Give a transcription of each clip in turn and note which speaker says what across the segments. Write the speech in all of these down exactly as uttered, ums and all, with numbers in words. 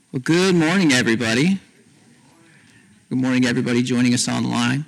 Speaker 1: Well, good morning, everybody. Good morning, everybody joining us online.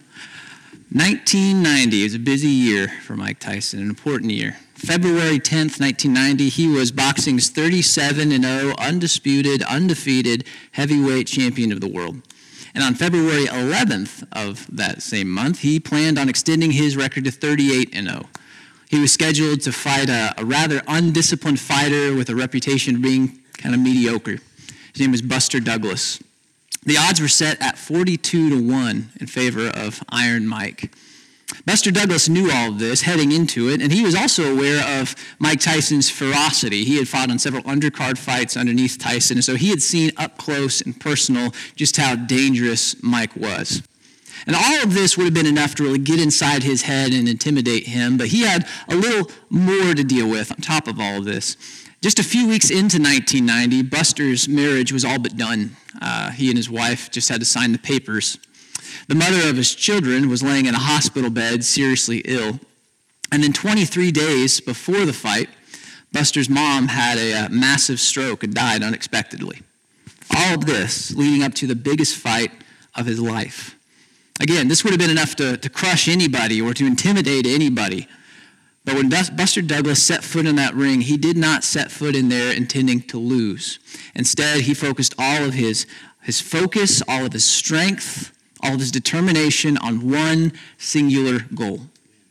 Speaker 1: nineteen ninety is a busy year for Mike Tyson, an important year. February tenth, nineteen ninety, he was boxing's thirty-seven and oh, undisputed, undefeated heavyweight champion of the world. And on February eleventh of that same month, he planned on extending his record to thirty-eight and oh. He was scheduled to fight a, a rather undisciplined fighter with a reputation of being kind of mediocre. His name was Buster Douglas. The odds were set at forty-two to one in favor of Iron Mike. Buster Douglas knew all of this heading into it, and he was also aware of Mike Tyson's ferocity. He had fought on several undercard fights underneath Tyson, and so he had seen up close and personal just how dangerous Mike was. And all of this would have been enough to really get inside his head and intimidate him, but he had a little more to deal with on top of all of this. Just a few weeks into nineteen ninety, Buster's marriage was all but done. Uh, he and his wife just had to sign the papers. The mother of his children was laying in a hospital bed, seriously ill. And then twenty-three days before the fight, Buster's mom had a, a massive stroke and died unexpectedly. All of this leading up to the biggest fight of his life. Again, this would have been enough to, to crush anybody or to intimidate anybody. But when Buster Douglas set foot in that ring, he did not set foot in there intending to lose. Instead, he focused all of his, his focus, all of his strength, all of his determination on one singular goal: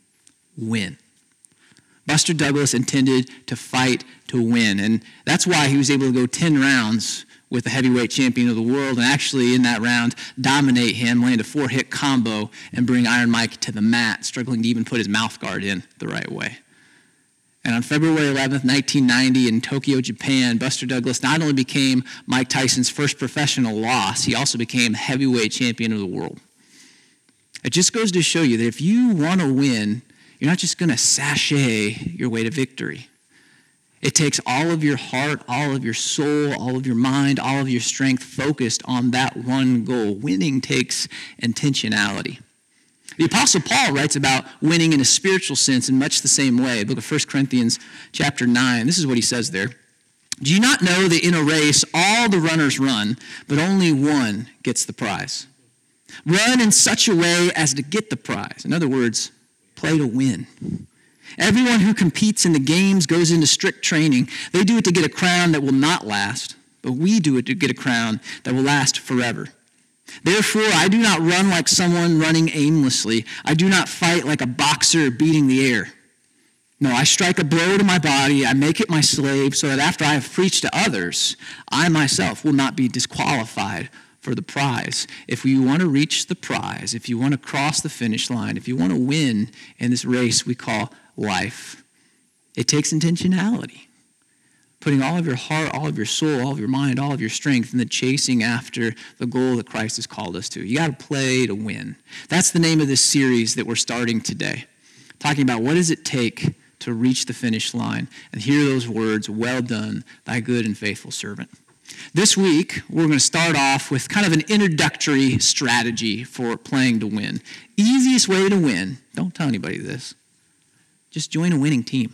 Speaker 1: win. Buster Douglas intended to fight to win, and that's why he was able to go ten rounds with the heavyweight champion of the world, and actually in that round dominate him, land a four-hit combo, and bring Iron Mike to the mat, struggling to even put his mouth guard in the right way. And on February eleventh, nineteen ninety, in Tokyo, Japan, Buster Douglas not only became Mike Tyson's first professional loss, he also became heavyweight champion of the world. It just goes to show you that if you want to win, you're not just going to sashay your way to victory. It takes all of your heart, all of your soul, all of your mind, all of your strength focused on that one goal. Winning takes intentionality. The Apostle Paul writes about winning in a spiritual sense in much the same way. Book of First Corinthians chapter nine. This is what he says there. Do you not know that in a race all the runners run, but only one gets the prize? Run in such a way as to get the prize. In other words, play to win. Everyone who competes in the games goes into strict training. They do it to get a crown that will not last, but we do it to get a crown that will last forever. Therefore, I do not run like someone running aimlessly. I do not fight like a boxer beating the air. No, I strike a blow to my body. I make it my slave so that after I have preached to others, I myself will not be disqualified for the prize. If you want to reach the prize, if you want to cross the finish line, if you want to win in this race we call life, it takes intentionality. Putting all of your heart, all of your soul, all of your mind, all of your strength in the chasing after the goal that Christ has called us to. You got to play to win. That's the name of this series that we're starting today. Talking about what does it take to reach the finish line and hear those words, well done, thy good and faithful servant. This week, we're going to start off with kind of an introductory strategy for playing to win. Easiest way to win, don't tell anybody this, just join a winning team.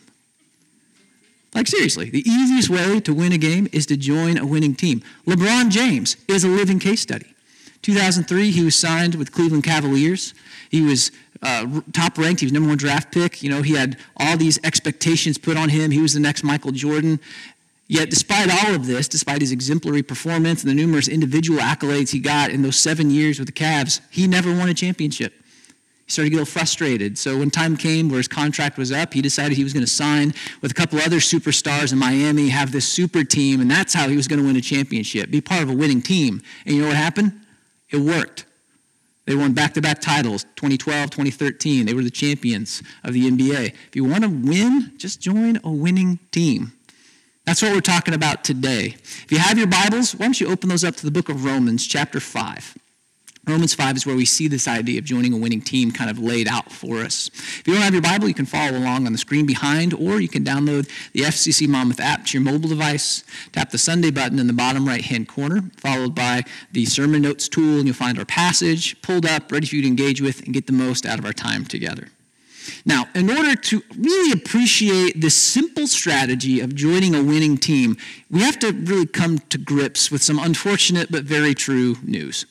Speaker 1: Like seriously, the easiest way to win a game is to join a winning team. LeBron James is a living case study. two thousand three, he was signed with Cleveland Cavaliers. He was uh, top ranked. He was number one draft pick. You know, he had all these expectations put on him. He was the next Michael Jordan. Yet despite all of this, despite his exemplary performance and the numerous individual accolades he got in those seven years with the Cavs, he never won a championship. He started to get a little frustrated. So when time came where his contract was up, he decided he was going to sign with a couple other superstars in Miami, have this super team, and that's how he was going to win a championship, be part of a winning team. And you know what happened? It worked. They won back-to-back titles, twenty twelve, twenty thirteen. They were the champions of the N B A. If you want to win, just join a winning team. That's what we're talking about today. If you have your Bibles, why don't you open those up to the book of Romans, chapter five. Romans five is where we see this idea of joining a winning team kind of laid out for us. If you don't have your Bible, you can follow along on the screen behind, or you can download the F C C Monmouth app to your mobile device, tap the Sunday button in the bottom right-hand corner, followed by the sermon notes tool, and you'll find our passage pulled up, ready for you to engage with and get the most out of our time together. Now, in order to really appreciate this simple strategy of joining a winning team, we have to really come to grips with some unfortunate but very true news.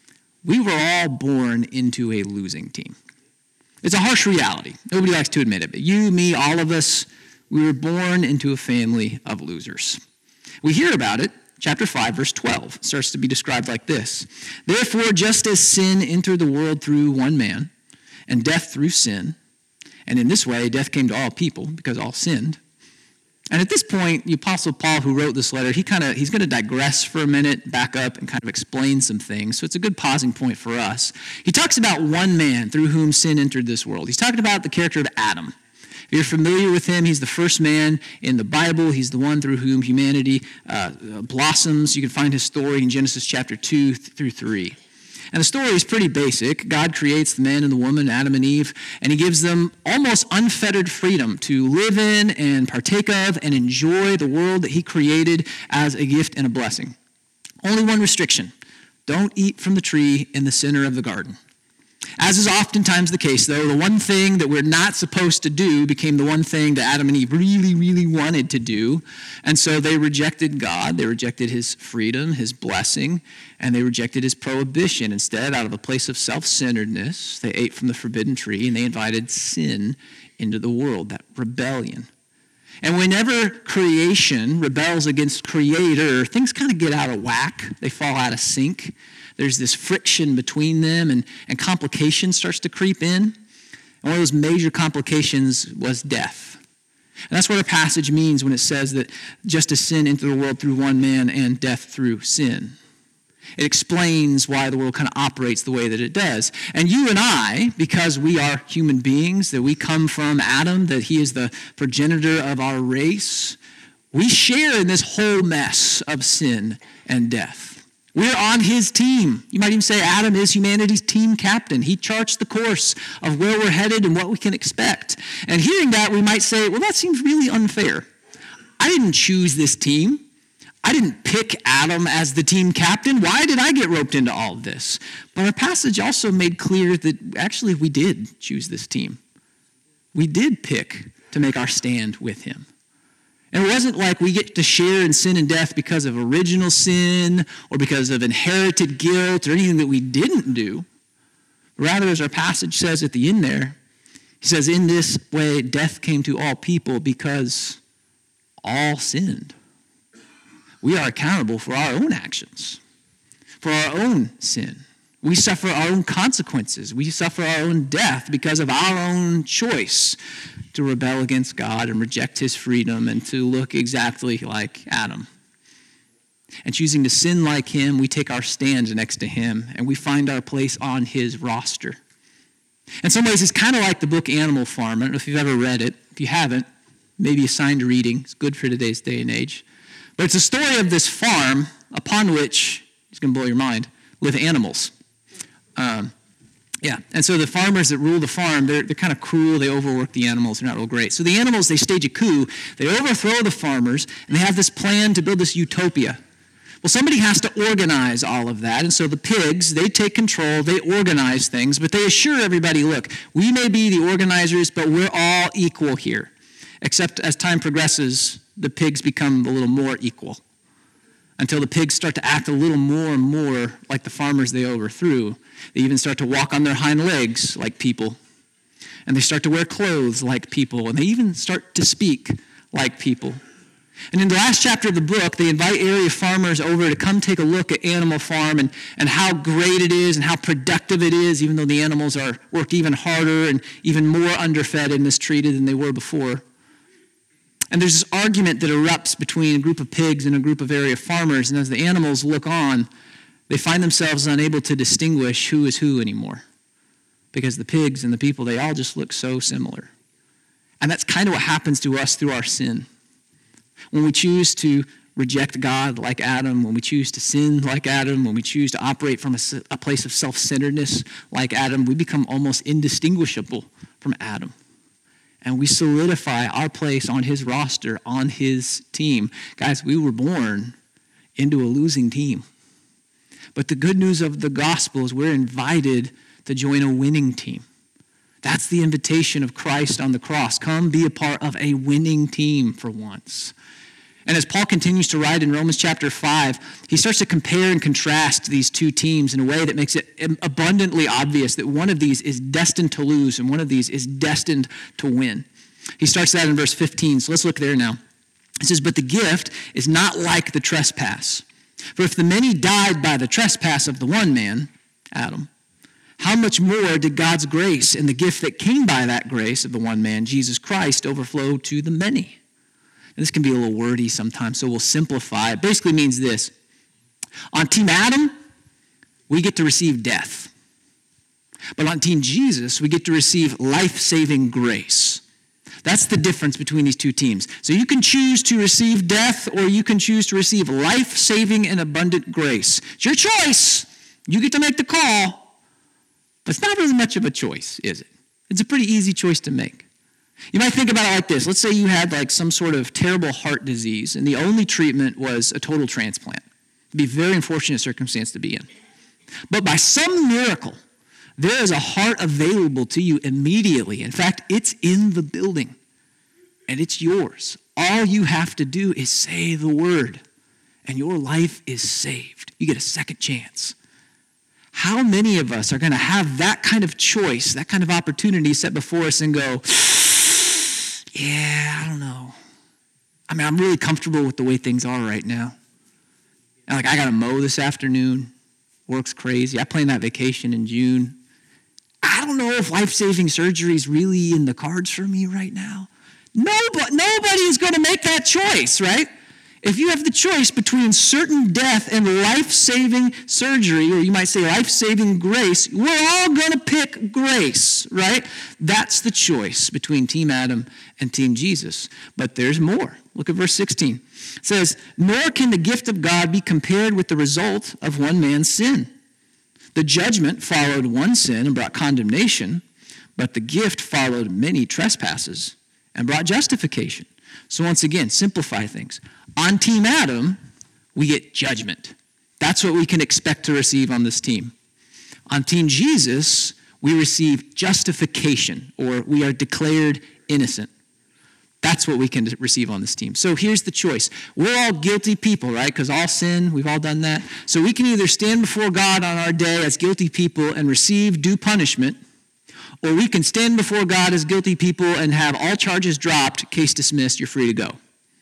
Speaker 1: We were all born into a losing team. It's a harsh reality. Nobody likes to admit it, but you, me, all of us, we were born into a family of losers. We hear about it. Chapter five, verse twelve starts to be described like this. Therefore, just as sin entered the world through one man, and death through sin, and in this way death came to all people because all sinned. And at this point, the Apostle Paul, who wrote this letter, he kind of he's going to digress for a minute, back up, and kind of explain some things. So it's a good pausing point for us. He talks about one man through whom sin entered this world. He's talking about the character of Adam. If you're familiar with him, he's the first man in the Bible. He's the one through whom humanity uh, blossoms. You can find his story in Genesis chapter two through three. And the story is pretty basic. God creates the man and the woman, Adam and Eve, and he gives them almost unfettered freedom to live in and partake of and enjoy the world that he created as a gift and a blessing. Only one restriction: don't eat from the tree in the center of the garden. As is oftentimes the case, though, the one thing that we're not supposed to do became the one thing that Adam and Eve really, really wanted to do. And so they rejected God, they rejected his freedom, his blessing, and they rejected his prohibition. Instead, out of a place of self-centeredness, they ate from the forbidden tree, and they invited sin into the world, that rebellion. And whenever creation rebels against creator, things kind of get out of whack. They fall out of sync. There's this friction between them, and, and complication starts to creep in. And one of those major complications was death. And that's what our passage means when it says that just as sin entered the world through one man and death through sin. It explains why the world kind of operates the way that it does. And you and I, because we are human beings, that we come from Adam, that he is the progenitor of our race, we share in this whole mess of sin and death. We're on his team. You might even say Adam is humanity's team captain. He charts the course of where we're headed and what we can expect. And hearing that, we might say, well, that seems really unfair. I didn't choose this team. I didn't pick Adam as the team captain. Why did I get roped into all of this? But our passage also made clear that actually we did choose this team. We did pick to make our stand with him. And it wasn't like we get to share in sin and death because of original sin or because of inherited guilt or anything that we didn't do. Rather, as our passage says at the end there, he says, in this way death came to all people because all sinned. We are accountable for our own actions, for our own sin. We suffer our own consequences. We suffer our own death because of our own choice to rebel against God and reject his freedom and to look exactly like Adam. And choosing to sin like him, we take our stand next to him and we find our place on his roster. In some ways, it's kind of like the book Animal Farm. I don't know if you've ever read it. If you haven't, maybe assigned reading. It's good for today's day and age. But it's a story of this farm upon which, it's going to blow your mind, live animals. Um, yeah, and so the farmers that rule the farm, they're, they're kind of cruel. They overwork the animals. They're not real great. So the animals, they stage a coup. They overthrow the farmers, and they have this plan to build this utopia. Well, somebody has to organize all of that, and so the pigs, they take control. They organize things, but they assure everybody, look, we may be the organizers, but we're all equal here. Except as time progresses, the pigs become a little more equal until the pigs start to act a little more and more like the farmers they overthrew. They even start to walk on their hind legs like people. And they start to wear clothes like people. And they even start to speak like people. And in the last chapter of the book, they invite area farmers over to come take a look at Animal Farm and, and how great it is and how productive it is, even though the animals are worked even harder and even more underfed and mistreated than they were before. And there's this argument that erupts between a group of pigs and a group of area farmers. And as the animals look on, they find themselves unable to distinguish who is who anymore. Because the pigs and the people, they all just look so similar. And that's kind of what happens to us through our sin. When we choose to reject God like Adam, when we choose to sin like Adam, when we choose to operate from a, a place of self-centeredness like Adam, we become almost indistinguishable from Adam. And we solidify our place on his roster, on his team. Guys, we were born into a losing team. But the good news of the gospel is we're invited to join a winning team. That's the invitation of Christ on the cross. Come be a part of a winning team for once. And as Paul continues to write in Romans chapter five, he starts to compare and contrast these two teams in a way that makes it abundantly obvious that one of these is destined to lose and one of these is destined to win. He starts that in verse fifteen, so let's look there now. It says, but the gift is not like the trespass. For if the many died by the trespass of the one man, Adam, how much more did God's grace and the gift that came by that grace of the one man, Jesus Christ, overflow to the many? And this can be a little wordy sometimes, so we'll simplify. It basically means this. On Team Adam, we get to receive death. But on Team Jesus, we get to receive life-saving grace. That's the difference between these two teams. So you can choose to receive death or you can choose to receive life-saving and abundant grace. It's your choice. You get to make the call. But it's not really much of a choice, is it? It's a pretty easy choice to make. You might think about it like this. Let's say you had like some sort of terrible heart disease and the only treatment was a total transplant. It'd be a very unfortunate circumstance to be in. But by some miracle, there is a heart available to you immediately. In fact, it's in the building, and it's yours. All you have to do is say the word, and your life is saved. You get a second chance. How many of us are going to have that kind of choice, that kind of opportunity set before us and go, yeah, I don't know. I mean, I'm really comfortable with the way things are right now. And like, I got to mow this afternoon. Work's crazy. I planned that vacation in June. I don't know if life-saving surgery is really in the cards for me right now. Nobody, nobody is going to make that choice, right? If you have the choice between certain death and life-saving surgery, or you might say life-saving grace, we're all going to pick grace, right? That's the choice between Team Adam and Team Jesus. But there's more. Look at verse sixteen. It says, nor can the gift of God be compared with the result of one man's sin. The judgment followed one sin and brought condemnation, but the gift followed many trespasses and brought justification. So once again, simplify things. On Team Adam, we get judgment. That's what we can expect to receive on this team. On Team Jesus, we receive justification, or we are declared innocent. That's what we can receive on this team. So here's the choice. We're all guilty people, right? Because all sin, we've all done that. So we can either stand before God on our day as guilty people and receive due punishment, or we can stand before God as guilty people and have all charges dropped, case dismissed, you're free to go.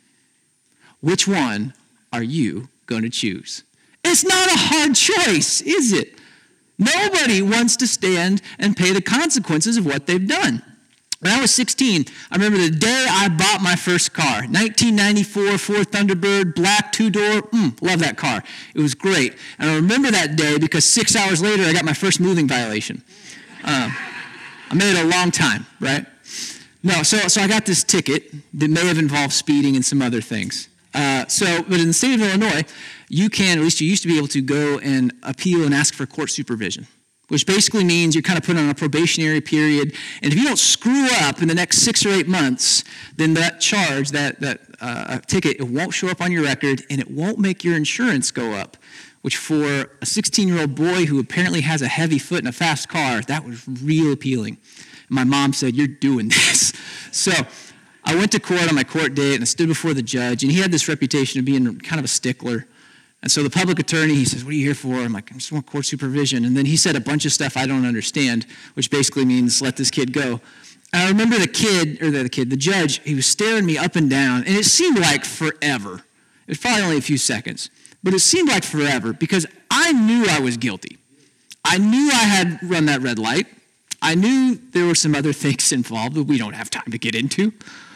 Speaker 1: Which one are you going to choose? It's not a hard choice, is it? Nobody wants to stand and pay the consequences of what they've done. When I was sixteen, I remember the day I bought my first car. nineteen ninety-four Ford Thunderbird, black, two-door. Mm, love that car. It was great. And I remember that day because six hours later, I got my first moving violation. Um, I made it a long time, right? No, so so I got this ticket that may have involved speeding and some other things. Uh, so, but in the state of Illinois, you can, at least you used to be able to go and appeal and ask for court supervision, which basically means you're kind of put on a probationary period. And if you don't screw up in the next six or eight months, then that charge, that, that uh, ticket, it won't show up on your record, and it won't make your insurance go up, which for a sixteen-year-old boy who apparently has a heavy foot and a fast car, that was real appealing. And my mom said, you're doing this. So I went to court on my court date, and I stood before the judge, and he had this reputation of being kind of a stickler. And so the public attorney, he says, what are you here for? I'm like, I just want court supervision. And then he said a bunch of stuff I don't understand, which basically means let this kid go. And I remember the kid, or the kid, the judge, he was staring me up and down, and it seemed like forever. It was probably only a few seconds, but it seemed like forever because I knew I was guilty. I knew I had run that red light. I knew there were some other things involved that we don't have time to get into.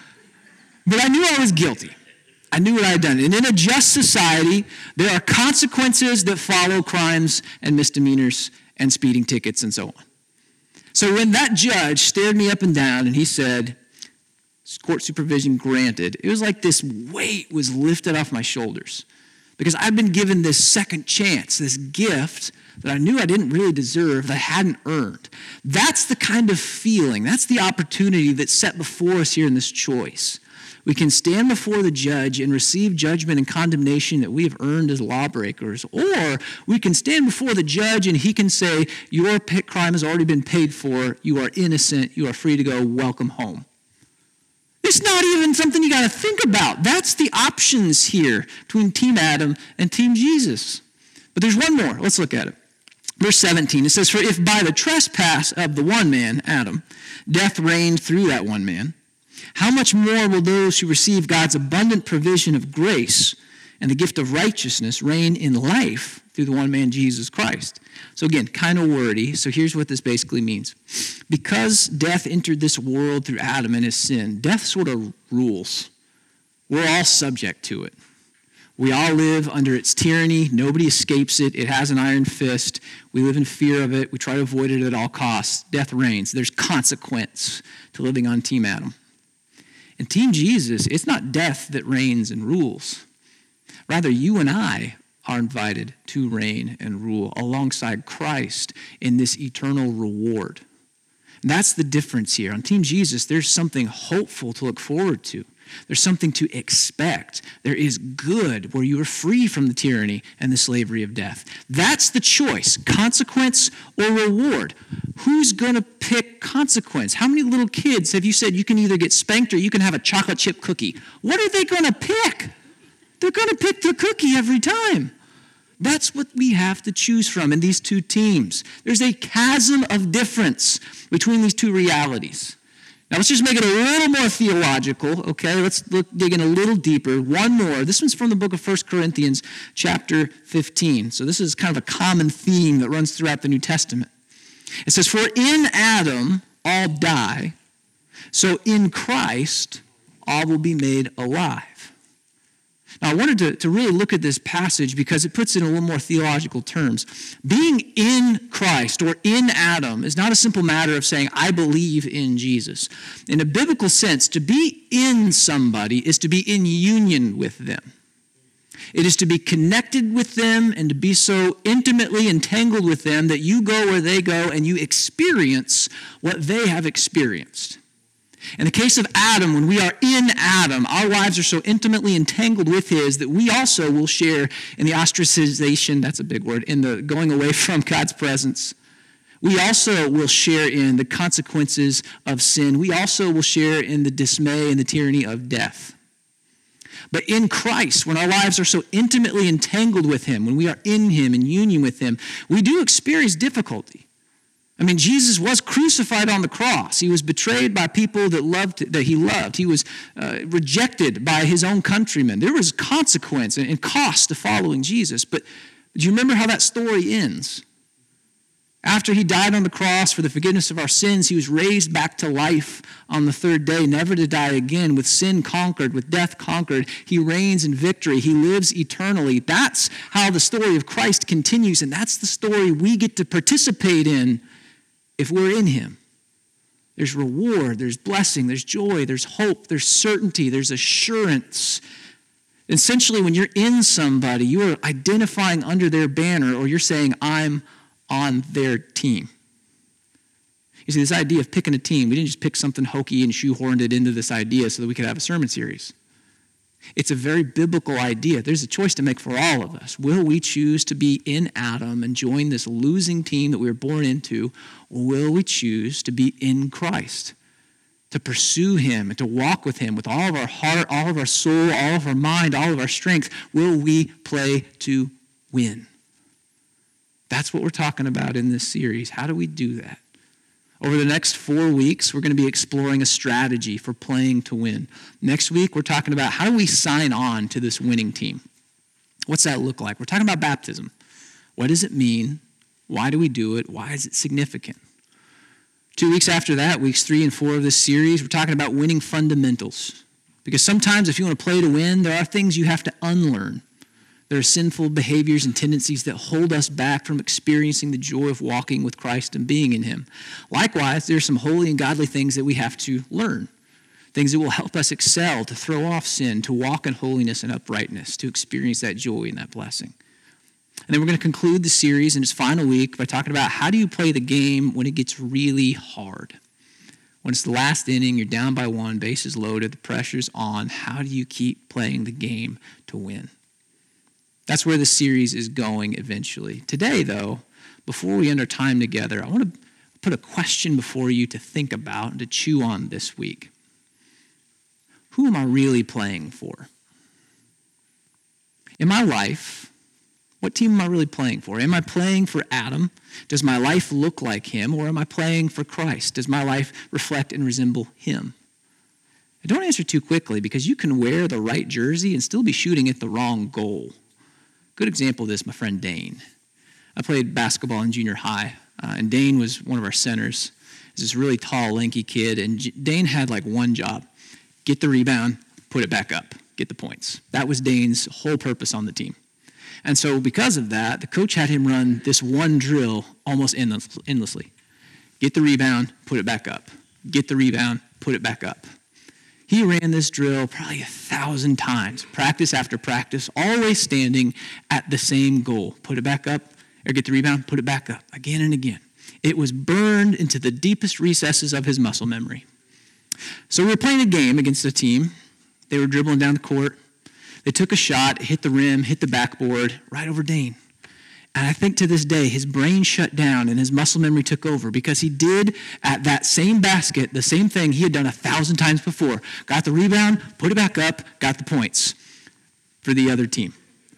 Speaker 1: But I knew I was guilty. I knew what I had done. And in a just society, there are consequences that follow crimes and misdemeanors and speeding tickets and so on. So when that judge stared me up and down and he said, court supervision granted, it was like this weight was lifted off my shoulders because I've been given this second chance, this gift that I knew I didn't really deserve, that I hadn't earned. That's the kind of feeling, that's the opportunity that's set before us here in this choice. We can stand before the judge and receive judgment and condemnation that we have earned as lawbreakers. Or we can stand before the judge and he can say, your crime has already been paid for. You are innocent. You are free to go. Welcome home. It's not even something you got to think about. That's the options here between Team Adam and Team Jesus. But there's one more. Let's look at it. Verse seventeen, it says, for if by the trespass of the one man, Adam, death reigned through that one man, how much more will those who receive God's abundant provision of grace and the gift of righteousness reign in life through the one man, Jesus Christ? So again, kind of wordy. So here's what this basically means. Because death entered this world through Adam and his sin, death sort of rules. We're all subject to it. We all live under its tyranny. Nobody escapes it. It has an iron fist. We live in fear of it. We try to avoid it at all costs. Death reigns. There's consequence to living on Team Adam. In Team Jesus, it's not death that reigns and rules. Rather, you and I are invited to reign and rule alongside Christ in this eternal reward. And that's the difference here. On Team Jesus, there's something hopeful to look forward to. There's something to expect. There is good where you are free from the tyranny and the slavery of death. That's the choice, consequence or reward. Who's going to pick consequence? How many little kids have you said you can either get spanked or you can have a chocolate chip cookie? What are they going to pick? They're going to pick the cookie every time. That's what we have to choose from in these two teams. There's a chasm of difference between these two realities. Now let's just make it a little more theological, okay? Let's look, dig in a little deeper. One more. This one's from the book of First Corinthians, chapter fifteen. So this is kind of a common theme that runs throughout the New Testament. It says, for in Adam all die, so in Christ all will be made alive. Now, I wanted to, to really look at this passage because it puts it in a little more theological terms. Being in Christ or in Adam is not a simple matter of saying, I believe in Jesus. In a biblical sense, to be in somebody is to be in union with them. It is to be connected with them and to be so intimately entangled with them that you go where they go and you experience what they have experienced. In the case of Adam, when we are in Adam, our lives are so intimately entangled with his that we also will share in the ostracization, that's a big word, in the going away from God's presence. We also will share in the consequences of sin. We also will share in the dismay and the tyranny of death. But in Christ, when our lives are so intimately entangled with him, when we are in him, in union with him, we do experience difficulty. I mean, Jesus was crucified on the cross. He was betrayed by people that loved that he loved. He was uh, rejected by his own countrymen. There was consequence and, and cost to following Jesus. But do you remember how that story ends? After he died on the cross for the forgiveness of our sins, he was raised back to life on the third day, never to die again, with sin conquered, with death conquered. He reigns in victory. He lives eternally. That's how the story of Christ continues, and that's the story we get to participate in if we're in him. There's reward, there's blessing, there's joy, there's hope, there's certainty, there's assurance. Essentially, when you're in somebody, you are identifying under their banner, or you're saying, I'm on their team. You see, this idea of picking a team, we didn't just pick something hokey and shoehorned it into this idea so that we could have a sermon series. It's a very biblical idea. There's a choice to make for all of us. Will we choose to be in Adam and join this losing team that we were born into, or will we choose to be in Christ, to pursue him and to walk with him with all of our heart, all of our soul, all of our mind, all of our strength? Will we play to win? That's what we're talking about in this series. How do we do that? Over the next four weeks, we're going to be exploring a strategy for playing to win. Next week, we're talking about how do we sign on to this winning team? What's that look like? We're talking about baptism. What does it mean? Why do we do it? Why is it significant? Two weeks after that, weeks three and four of this series, we're talking about winning fundamentals. Because sometimes if you want to play to win, there are things you have to unlearn. There are sinful behaviors and tendencies that hold us back from experiencing the joy of walking with Christ and being in him. Likewise, there are some holy and godly things that we have to learn, things that will help us excel, to throw off sin, to walk in holiness and uprightness, to experience that joy and that blessing. And then we're going to conclude the series in its final week by talking about how do you play the game when it gets really hard, When it's the last inning, you're down by one, bases loaded, the pressure's on. How do you keep playing the game to win? That's where the series is going eventually. Today, though, before we end our time together, I want to put a question before you to think about and to chew on this week. Who am I really playing for? In my life, what team am I really playing for? Am I playing for Adam? Does my life look like him? Or am I playing for Christ? Does my life reflect and resemble him? And don't answer too quickly, because you can wear the right jersey and still be shooting at the wrong goal. Good example of this, my friend Dane. I played basketball in junior high, uh, and Dane was one of our centers. He's this really tall, lanky kid, and J- Dane had like one job: get the rebound, put it back up, get the points. That was Dane's whole purpose on the team. And so because of that, the coach had him run this one drill almost endless, endlessly. Get the rebound, put it back up. Get the rebound, put it back up. He ran this drill probably a thousand times, practice after practice, always standing at the same goal. Put it back up, or get the rebound, put it back up, again and again. It was burned into the deepest recesses of his muscle memory. So we were playing a game against a team. They were dribbling down the court. They took a shot, hit the rim, hit the backboard, right over Dane. And I think to this day, his brain shut down and his muscle memory took over, because he did at that same basket the same thing he had done a thousand times before. Got the rebound, put it back up, got the points for the other team.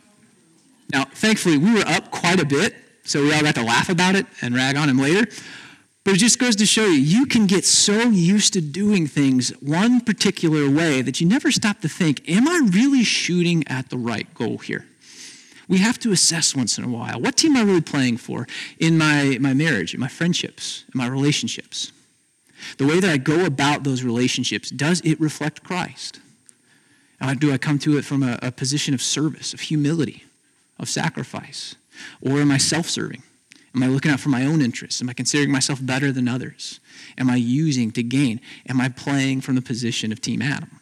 Speaker 1: Now, thankfully, we were up quite a bit, so we all got to laugh about it and rag on him later. But it just goes to show you, you can get so used to doing things one particular way that you never stop to think, am I really shooting at the right goal here? We have to assess once in a while, what team am I really playing for in my, my marriage, in my friendships, in my relationships? The way that I go about those relationships, does it reflect Christ? Uh, do I come to it from a, a position of service, of humility, of sacrifice? Or am I self-serving? Am I looking out for my own interests? Am I considering myself better than others? Am I using to gain? Am I playing from the position of Team Adam?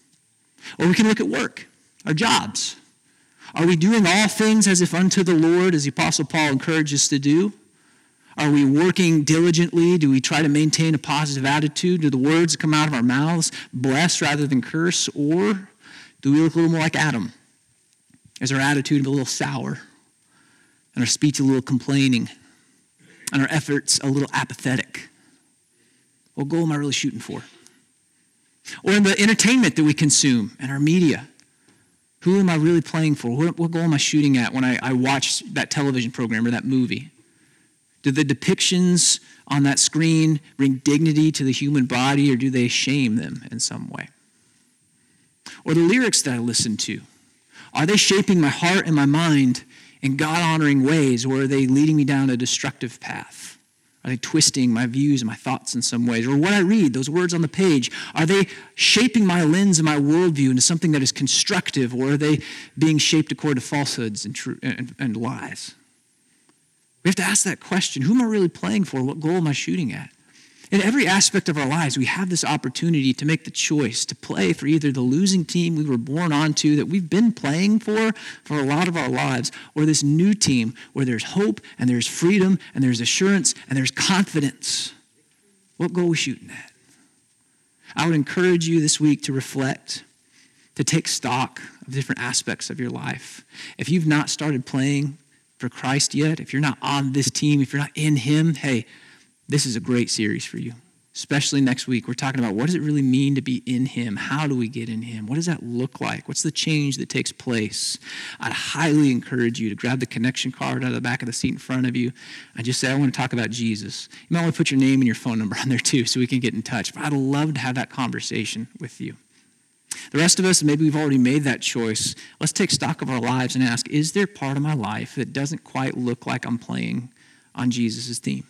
Speaker 1: Or we can look at work, our jobs. Are we doing all things as if unto the Lord, as the Apostle Paul encourages us to do? Are we working diligently? Do we try to maintain a positive attitude? Do the words that come out of our mouths bless rather than curse? Or do we look a little more like Adam? Is our attitude a little sour? And our speech a little complaining? And our efforts a little apathetic? What goal am I really shooting for? Or in the entertainment that we consume and our media, who am I really playing for? What, what goal am I shooting at when I, I watch that television program or that movie? Do the depictions on that screen bring dignity to the human body, or do they shame them in some way? Or the lyrics that I listen to, are they shaping my heart and my mind in God-honoring ways, or are they leading me down a destructive path? Are they twisting my views and my thoughts in some ways? Or what I read, those words on the page, are they shaping my lens and my worldview into something that is constructive, or are they being shaped according to falsehoods and, tr- and, and lies? We have to ask that question. Who am I really playing for? What goal am I shooting at? In every aspect of our lives, we have this opportunity to make the choice to play for either the losing team we were born onto, that we've been playing for for a lot of our lives, or this new team where there's hope and there's freedom and there's assurance and there's confidence. What goal are we shooting at? I would encourage you this week to reflect, to take stock of different aspects of your life. If you've not started playing for Christ yet, if you're not on this team, if you're not in him, hey, this is a great series for you, especially next week. We're talking about, what does it really mean to be in him? How do we get in him? What does that look like? What's the change that takes place? I'd highly encourage you to grab the connection card out of the back of the seat in front of you and just say, I want to talk about Jesus. You might want to put your name and your phone number on there too, so we can get in touch. But I'd love to have that conversation with you. The rest of us, maybe we've already made that choice. Let's take stock of our lives and ask, is there part of my life that doesn't quite look like I'm playing on Jesus' team?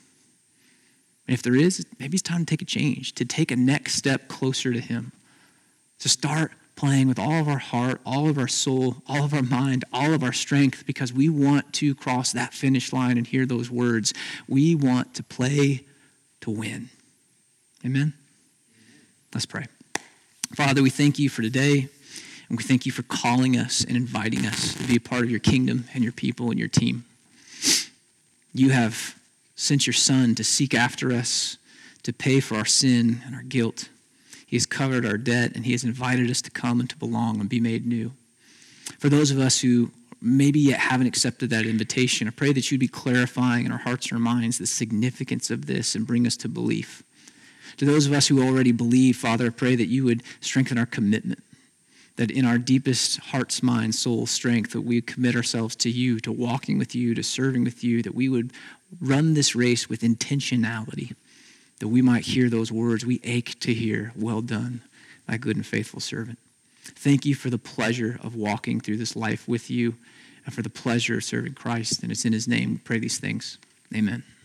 Speaker 1: And if there is, maybe it's time to take a change, to take a next step closer to him, to start playing with all of our heart, all of our soul, all of our mind, all of our strength, because we want to cross that finish line and hear those words. We want to play to win. Amen? Let's pray. Father, we thank you for today, and we thank you for calling us and inviting us to be a part of your kingdom and your people and your team. You have sent your Son to seek after us, to pay for our sin and our guilt. He has covered our debt, and he has invited us to come and to belong and be made new. For those of us who maybe yet haven't accepted that invitation, I pray that you'd be clarifying in our hearts and our minds the significance of this and bring us to belief. To those of us who already believe, Father, I pray that you would strengthen our commitment, that in our deepest hearts, minds, soul strength, that we commit ourselves to you, to walking with you, to serving with you, that we would run this race with intentionality, that we might hear those words we ache to hear, well done, thy good and faithful servant. Thank you for the pleasure of walking through this life with you and for the pleasure of serving Christ. And it's in his name we pray these things. Amen.